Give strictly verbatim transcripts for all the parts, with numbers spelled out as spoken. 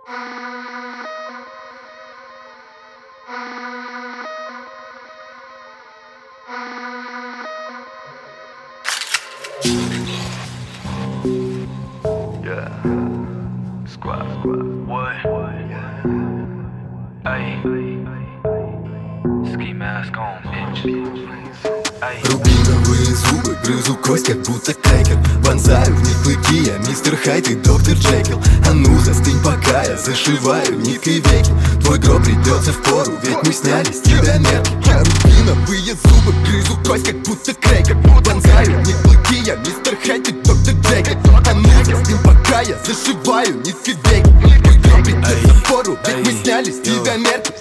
Yeah, squad, squad. What? Ay, ski mask on, bitch. Рубиновые зубы, грызу кость, как будто крекер. Вонзаю в них клыки, я мистер Хайд и доктор Джекил. А ну застынь, пока я зашиваю ниткой веки. Твой гроб придется в пору, ведь мы сняли с тебя мерки. Я рубиновые зубы, грызу кость, как будто крекер. Вонзаю в них клыки, я мистер Хайд и доктор Джекил. А ну застынь, пока я зашиваю ниткой веки. Твой гроб придется в пору, ведь мы сняли с тебя мерки.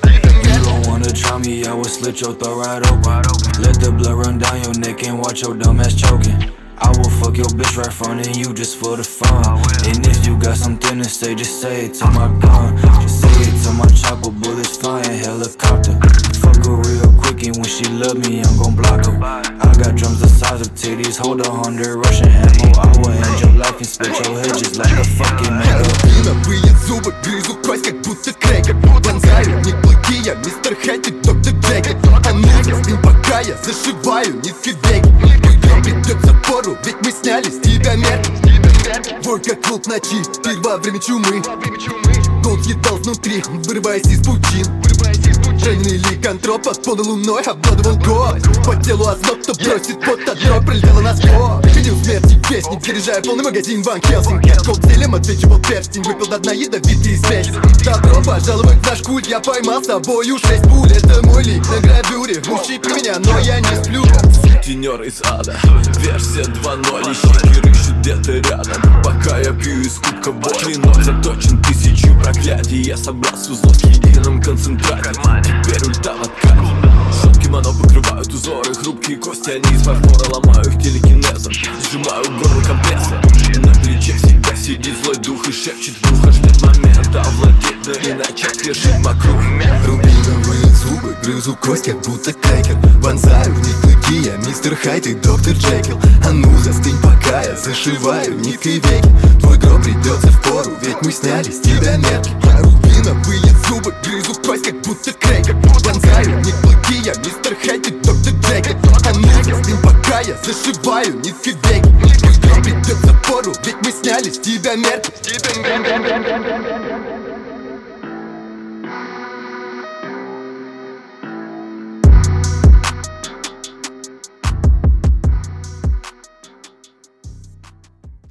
Try me, I will slit your throat right open. Let the blood run down your neck and watch your dumb ass choking. I will fuck your bitch right front of you just for the fun. And if you got something to say, just say it to my gun. Just say it to my chopper, bullets flying helicopter. Fuck her real quick and when she love me, I'm gon' block her. I got drums the size of titties, hold a hundred Russian ammo. I will end your life and split your head just like a fucking mango. Рубиновые зубы, грызу кость, как будто крекер. Вонзаю в них клыки, я мистер Хайд и доктор Джекил. А ну застынь, пока я зашиваю ниткой веки. Твой гроб придется в пору, ведь мы сняли с тебя мерки. Вой как волк ночи, пир во время чумы. Голод съедал внутри, вырываясь из пучин. Раненый ликантроп под полной луной обладывал год. По телу озноб, кто бросит пот, а дрог пролетела на скот. Видел смерти вестник, заряжая полный магазин Ван Хелсинг. Я коктейлем отвечивал перстень, выпил до дна ядовитые смеси. Добро пожаловать в наш культ, я поймал с собою шесть пуль. Это мой лик на гравюре, ущипни меня, но я не сплю. Сутенер из ада, версия два ноль. Ищейки рыщут где-то рядом, пока я пью из кубка бой. Клинок заточен тысячу проклятий, я собрал с узлов в едином концентрате. Теперь ульта в откате. Шутки моно покрывают узоры, хрупкие кости, они из фарфора. Ломаю их телекинезом, сжимаю горло компрессор. На плече всегда сидит злой дух и шепчет глухо, ждет момента овладеть, но иначе свершить мокруг. Рубиновые зубы, грызу кость, как будто крекер. Вонзаю в них клыки, я мистер Хайд и доктор Джекил. А ну застынь, пока я зашиваю ниткой веки. Твой гроб придется в пору, ведь мы сняли с тебя мерки. Я рубиновые зубы, грызу кость, как будто крекер. Вонзаю в них клыки, я мистер Хайд и доктор Джекил. А ну застынь, пока я зашиваю ниткой веки. Твой гроб придется в пору, ведь мы сняли с тебя мерки.